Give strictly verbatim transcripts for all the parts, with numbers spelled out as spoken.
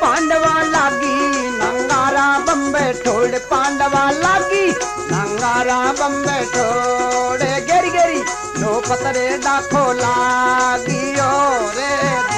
पांडवा लागी नंगारा बम्बे ठोड़ पांडवा लागी नंगारा बम्बे ठोड़ गेरी गेरी नो पतरे डाको लागी ओ रे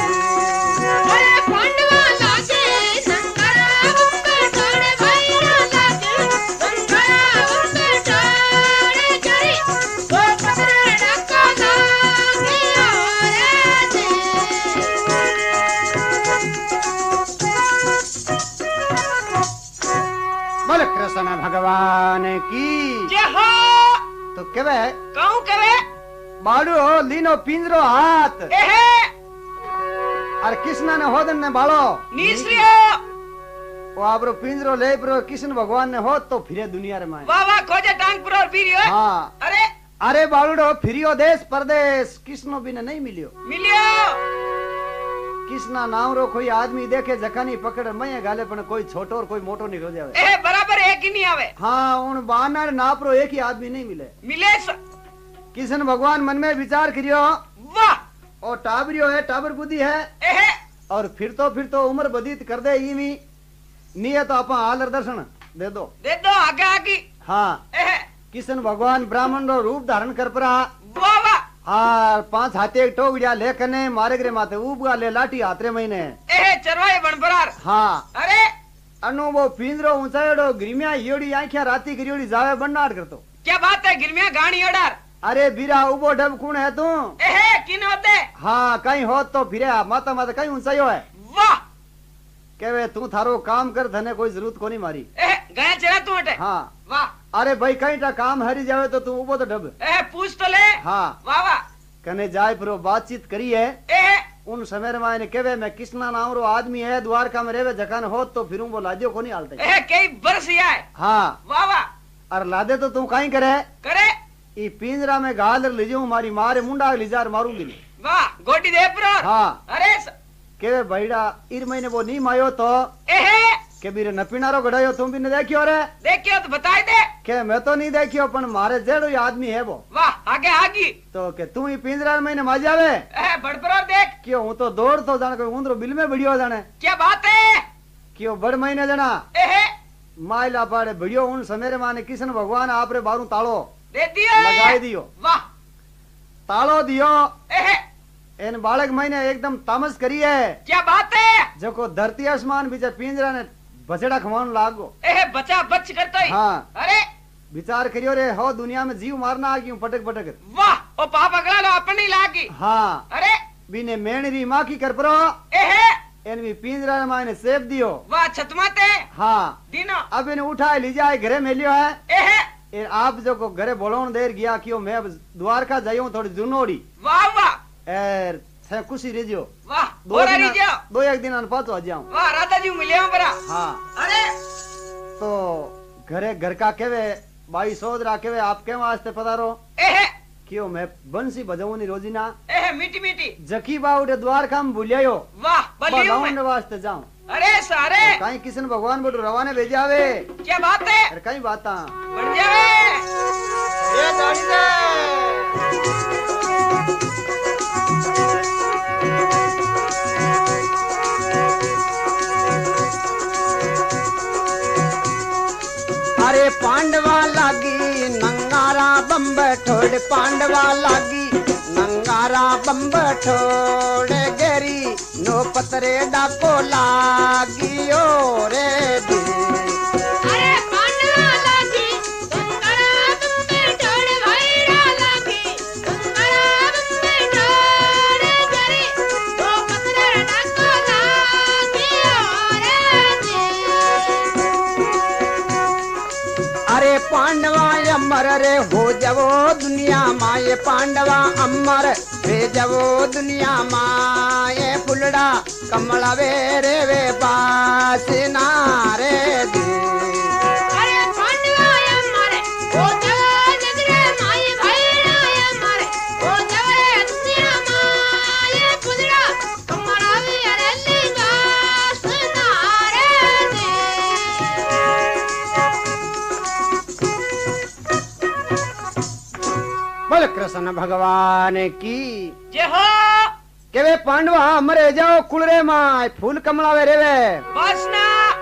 कृष्ण भगवान की जय हो। तो केवे कहूं केवे बाड़ू लीनो पिंजरो हाथ एहे और कृष्ण ने होदन ने बालो नीसरियो वो आपरो पिंजरो ले प्रो कृष्ण भगवान ने हो तो फिरे दुनिया रे माय वाह वाह खोजे टांग पुरो और फिरियो। हां अरे अरे बाड़ूडो फिरियो देश परदेश कृष्ण बिन नहीं मिलियो मिलियो कृष्णा नाम रो कोई आदमी देखे जखानी पकड़ मैं गाले पण कोई छोटो और कोई मोटो निकल जावे ए बराबर एक ही नहीं आवे। हाँ उन बानर नापरो एक ही आदमी नहीं मिले मिले स... कृष्ण भगवान मन में विचार करियो वाह और टाबरियो है टाबर बुद्धि है एहे और फिर तो फिर तो उम्र बदीत कर दे इमी नहीं है तो अपन आलर दर्शन दे दो दे दो आगे आगे। हाँ एहे कृष्ण भगवान ब्राह्मण रो रूप धारण कर परा वाह वाह हाँ पांच हाथे एक टोगड़िया लेकने मारे गरे माथे उबगा ले लाठी हाथरे महीने एहे चरवाए बनबरार। हाँ अरे अनु वो पिंजरो ऊंचाईडो गिरमिया योड़ी आंखिया राती गिरियोड़ी जावे बननाट करतो क्या बात है गिरमिया गाणी ओडार। अरे बीरा उबो डब कौन है तू एहे किन होते हाँ कहीं हो तो फिरे माता माता कहीं ऊंचाई है वाह केवे तू थारो काम कर धने कोई जरूरत को नहीं मारी एहे गया चला तू हटे। हाँ वाह अरे भाई कहीं टा काम हरी जावे तो तू उबो तो डब एहे पूछ तो ले। हाँ वाह वाह कने जाय प्रो बातचीत करी है एहे उन समय रे मायने केवे मैं कृष्णा नाम रो आदमी है द्वारका में रेवे जकान हो तो फिर वो लादियो को नहीं हालते एहे कई बरस आए। हाँ वाह वाह और लादे तो तू कहीं करे करे ई पिंजरा में गाल ले जाऊं मारी मारे मुंडा लिजार मारूंगी नहीं। वाह गोटी दे प्रो। हाँ अरे स... केवे भाईडा इर महीने वो नहीं मायो तो एहे के बीरे नपीनारो गड़ायो तुम भी ने देखियो रे देखियो तो बताई दे। के मैं तो नहीं देखियो पण मारे जेड़ो आदमी है वो वाह आगे आगी तो के तू ही पिंजरा महीने मा जावे एहे बड़बड़ो देख क्यों हूं तो दौड़ तो जाने कोई उंदरो बिल में बढ़ियो जाने क्या बात है क्यों बड़ महीने जना एहे माइला पाड़े बढ़ियो उन समेरे माने कृष्ण भगवान आपरे बारू तालो दे दियो लगाई दियो वाह तालो दियो एहे इन बालक महीने एकदम तामस करी है क्या बात है जको धरती आसमान बीचे पिंजरा ने बछड़ा खवान लागो एहे बचा बच करतो ही। हाँ अरे विचार करियो रे हो दुनिया में जीव मारना आ गई पटक पटक वाह ओ पाप अगला लो अपनी लागी। हाँ अरे बीने मेणरी माँ की कर परो एहे इन भी पिंजरा माने सेब दियो वाह छतमाते हाँ दिनो अब इन्हें उठाए ले जाए घरे मेलियो है एहे ए आप जो को घरे बोलोन देर गया क्यों मैं अब द्वारका जाऊं थोड़ी जुनोड़ी वाह वाह एर थे खुशी रहियो वाह दो बोरा दिन रीजियो दो एक दिन अनपातो आ जाऊं वाह राधा जी मिले हो बरा। हाँ अरे तो घरे घर का केवे भाई सोदरा केवे आप के वास्ते पधारो एहे क्यों मैं बंसी बजाऊनी रोजीना एहे मीठी मीठी जकी बाउडे द्वारका में भूलियो वाह बलियो बलाउन वास्ते जाऊं अरे सारे कहीं किशन भगवान बटू रवाने भेजावे क्या बात है अरे कहीं बाता बढ़ जावे ये गाड़ी दे अरे पांडवा लागी नंगारा बम्ब ठोड़ पांडवा लागी नंगारा बम्ब ठोड़ गेरी नो पतरे डाको लागी ओ रे दी। अरे पांडवा लागी नंगारा बम्ब ठोड़ भैरा लागी नंगारा बम्ब ठोड़ गेरी नो पतरे डाको लागी ओ रे दी। अरे पांडवा अमर रे हो जावो दुनिया माए पांडवा अमर वे जावो दुनिया माए फुलड़ा कमला वे रे वे पास नारे दे। अरे पांडवा अमर हो जावो नगरे माए भैरा अमर हो जावो दुनिया माए फुलड़ा कमला वे रे लिंगास नारे दे। बोल कृष्ण भगवान की जय हो। के वे पांडवा मरे जाओ कुलरे माय फूल कमलावे रेवे बस ना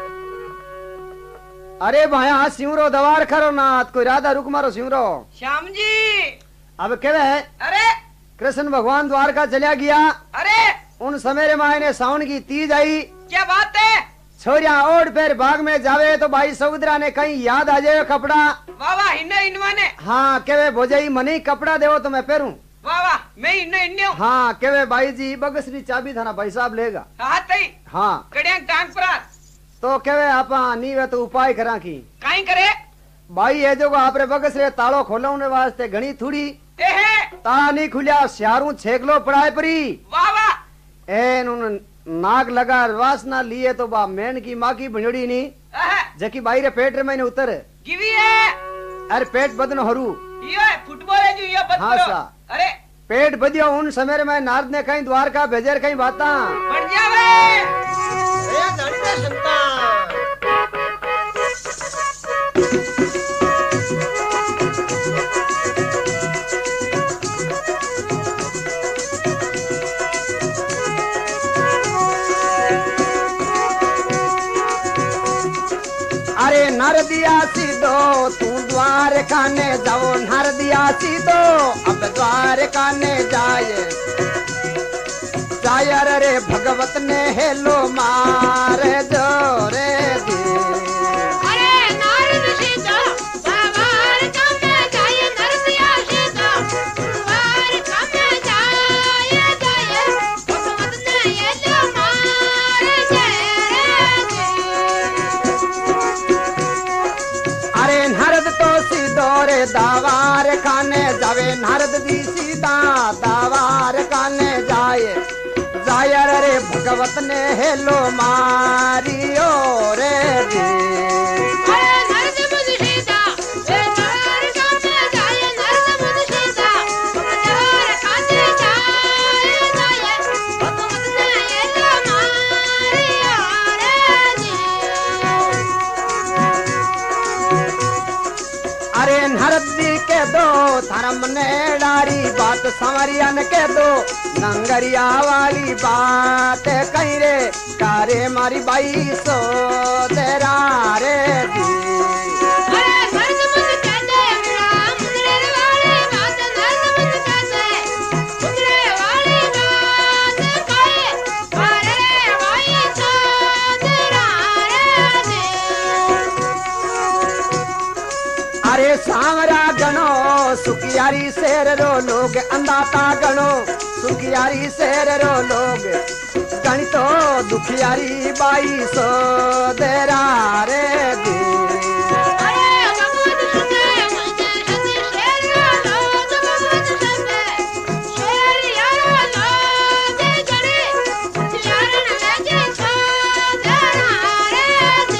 अरे भाया सिंवरो दवार करो नाथ कोई राधा रुक मारो सिंवरो श्याम जी अब केवे अरे कृष्ण भगवान द्वारका चलिया गया अरे उन समय माय ने सावन की तीज आई क्या बात है छोरिया ओढ़ पैर बाग में जावे तो भाई समुद्रा ने कहीं याद आ जाए कपड़ा वाह वाह इन्ने इनवाने हाँ केवे भोजाई मनी कपड़ा देवो तो मैं पहनूं वाह वाह मैं इन्ने इन्ने हाँ केवे भाई जी बगसरी चाबी थाना भाई साहब लेगा हाँ तई हाँ कड़िया टांग पर तो केवे आपा नीवे तो उपाय करा की काई करे भाई ये जो आपरे बगसरे तालो खोलने वास्ते घणी थोड़ी एहे ताला नहीं खुलिया स्यारू छेकलो पड़ाए परी वाह वाह एन उन नाग लगा वासना लिए तो बा मेन की माँ की भंजोड़ी नी अहे जकी बाई रे पेट रे मैंने उतर गिवी है अरे पेट बदन हरू यो है फुटबॉल है जो यो बत हाँ करो सा। अरे पेट बदिया उन समय में नारद ने कहीं द्वारका भेजर कहीं बाता बढ़ जावे ए धन्य संतान अरे नारदिया सीधो तू द्वारका ने जाओ नारदिया सीधो अब द्वारका ने जाए जाय रे भगवत ने हेलो मार जोरे दी अरे नारद सीता बाबार कमे जाय नरसिया सीता बाबार कमे जाय जाय भगवत ने ये लो मार जय अरे नारद तो सीधो रे दावार खाने जावे नारद दी सीधा दावार खाने जाए जाय रे भगवत ने हेलो मारियो रे दी अरे नरद बुध सीता बाबार कमे जाय नरद बुध सीता बाबार कमे जाय जाय भगवत ने ये लो मार अरे नारद जी के दो धर्म ने डारी बात संवरियन के दो नंगरिया वाली बात कहीं रे कारे मारी बाई सो तेरा रे दी अरे नरद बुध कहते राम मुंदरे वाली बात नरद बुध कहते मुंदरे वाली बात कहे अरे भाई सादरा रे अरे सांवरा गणो सुखियारी शेर रो लोग अंदाता गणो सुखियारी शेर रो लोग गणितो दुखियारी बाई सो तेरा रे दी अरे भगवत सुने मुझे सती शेर लो तो भगवत सुने शेर यारो लो दे जड़े यार न लेके सादरा रे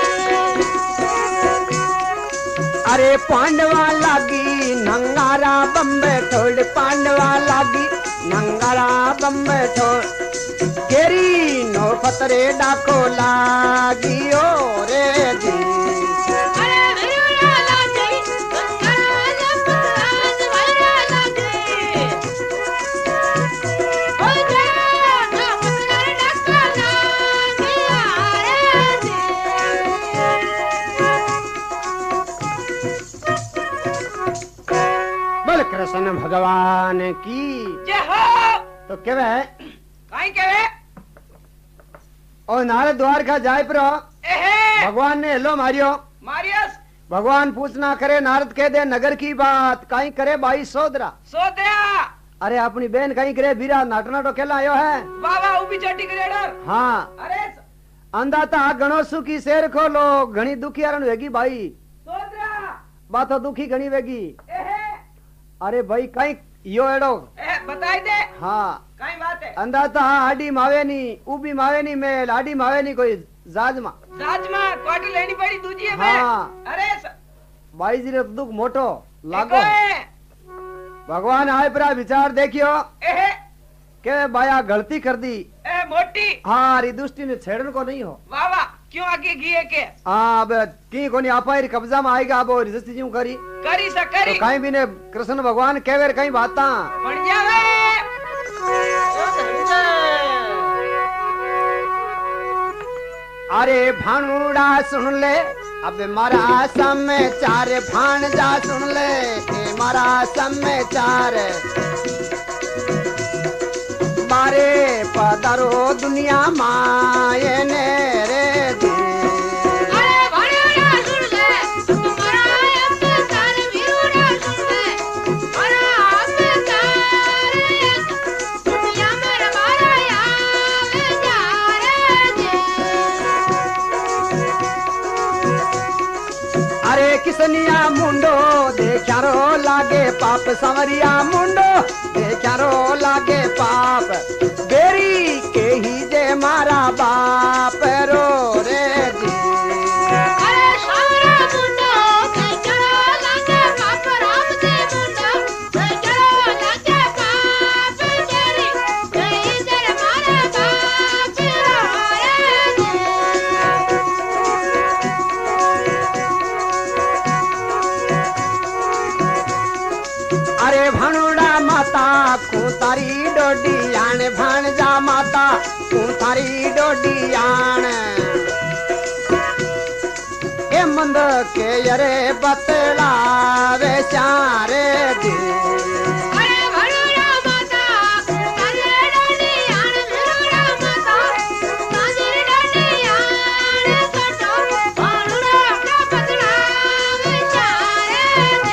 अरे पांडवा लागी नंगारा बम्बे ठोड़ पांडवा लागी नंगारा बम्बे ठोड़ केरी नो पतरे डाको लागी ओ रे दी अरे भैरा लागे गंगा जपराज भैरा लागे ओ जा ना पत्थर डका लागे रे बोल कृष्ण भगवान की जय हो तो केवे काई कहे और नारद द्वारका जाय पर एहे भगवान ने हेलो मारियो मारियस भगवान पूछना करे नारद कह दे नगर की बात कहीं करे भाई सोदरा सोदरा अरे अपनी बहन कहीं करे बीरा नाटो नाटो केला आयो है वाह वाह उबी चटी करेडर हाँ अरे अंदाता घणो सुखी शेर खोलो घणी दुखियारण वेगी भाई सोदरा बातो दुखी घणी वेगी एहे अरे भाई कहीं यो एडो ए बताई दे हाँ काई बात है अंदाता आडी मावे नी उबी मावे नी मेल आडी मावे नी कोई जाजमा राजमा क्वार्टर लेनी पड़ी दूजी है हाँ। मैं अरे स- भाई जी रे दुख मोटो लागो एको है। भगवान आए परा विचार देखियो एहे के बाया गलती कर दी ए मोटी हाँ री दुष्टि ने छेड़न को नहीं हो वाह वाह क्यों आगे गिए के हाँ अब की कोनी आपा कब्जा में आएगा अब रिजस्ती क्यों करी करी सा तो करी कहीं भी ने कृष्ण भगवान कहवे कहीं बाता बढ़ जावे ओ धन्य अरे भानुड़ा सुन ले अब मारा समाचार भाणजा सुन ले ए मारा समाचार मारे पधारो दुनिया माये ने रे दी अरे भणेड़ा सुन ले तुम्हारा अत्याचार वीरुड़ा सुन ले मारा अत्याचार दुनिया में मारा आवे जा रे दे अरे किसनिया मुंडो देख्यारो लागे पाप संवरिया मुंडो देख्यारो लागे पाप बेरी के ही जे मारा बाप रो रे जी अरे सावरा मुंडो कई चलो लागे पाप राम दे मुंडो कई चलो लागे पाप तेरी कई तेरे मारे बाप रो रे दे अरे भानुड़ा माता को तारी डोडी आन भाणजा माता को तारी डोडी आन ए मंद के यरे बतलावे चारे दी अरे भणेड़ा माता तारे डाडी आन वीरुड़ा माता तारे डाडी आन सटो भणेड़ा का बदला विचारे दे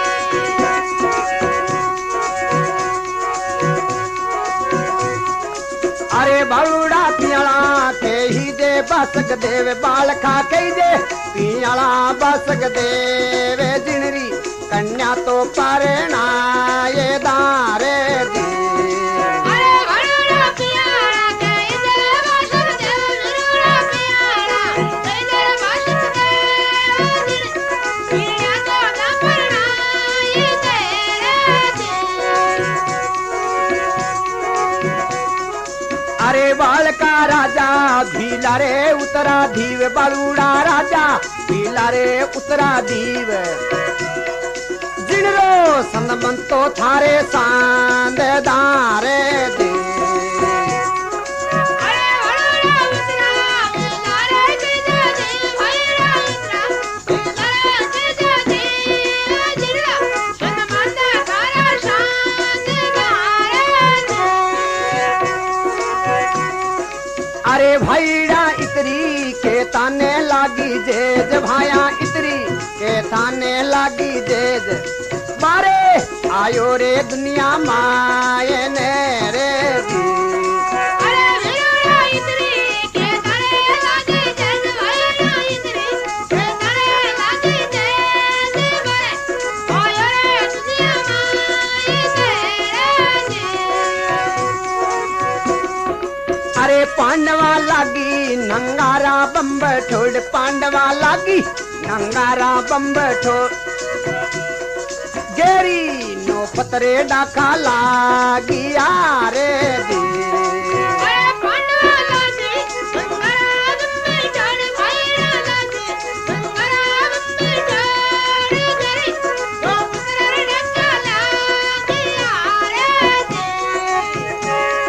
अरे बालूड़ा पियाला के ही दे बसक देव बाल खा के दे पियाला बसक देव जिनरी कन्या तो परना ये दारे दी अरे भणेड़ा पियाला कई दे बासक दे वीरुड़ा पियाला कई दे बासक दे पिया तो ना परना ये तेरे दे अरे बाल का राजा भीला रे उतरा धीव बालूड़ा राजा भीला रे उतरा दीव जिनरो संबंतो थारे सांद दारे दी अरे भणेड़ा उतरा लारे कई दे दे भणेड़ा उतरा लारे कई दे दे जिला संबंध थारा शांत गारे दे अरे भाईड़ा इतरी के ताने लागी जेज भाया इतरी के ताने लागी जेज बारे आयो रे दुनिया माये ने रे दी अरे वीरुड़ा इतरी के तारे लागे जैसे भणेड़ा इतरी के तारे लागे जैसे बरे आयो रे दुनिया माई तेरे दे अरे पांडवा लागी नंगारा बम्ब ठोड़ पांडवा लागी नंगारा बम्ब ठोड़ गेरी नो पतरे डाका लागी यारे दी अरे पांडवा लागे गंगारा बम्बे ठाड़ भणेड़ा लागे गंगारा बम्बे ठाड़ गरी दो पुत्र डका लागे यारे दे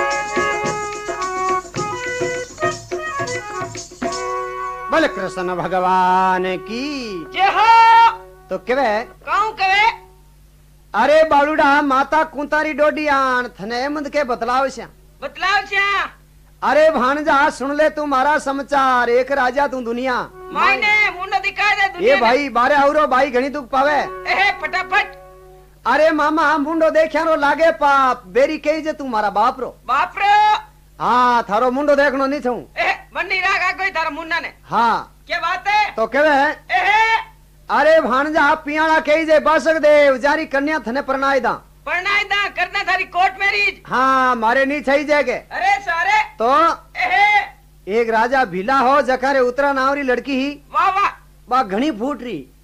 बोले कृष्ण भगवान की जे हो तो केवे कहूं कवे अरे बालूड़ा माता कुंतारी डोडी आन थने मुंद के बतलाव श्या बतलाव छा अरे भाणजा सुन ले तू मारा समाचार एक राजा तू दुनिया मायने मुंडो दिखाए दे दुनिया ये भाई बारे आवरो भाई घणी दुख पावे ए फटाफट अरे मामा मुंडो देख्या रो लागे पाप बेरी कही जे तू मारा बाप रो बाप रे हाँ थारो मुंडो देखनो नहीं छू ए बन्नी रागा कोई तारा मुन्ना ने हाँ क्या बात है तो केवे ए अरे भाणजा पियाला कही जे बासक देव जारी कन्या थने परनाई दा परनाई दा करना थारी कोर्ट मैरिज हाँ मारे नहीं छई जागे अरे सारे तो ए एक राजा भीला हो जकारे उतरा नावरी लड़की ही वाह वाह बा घणी फूट रही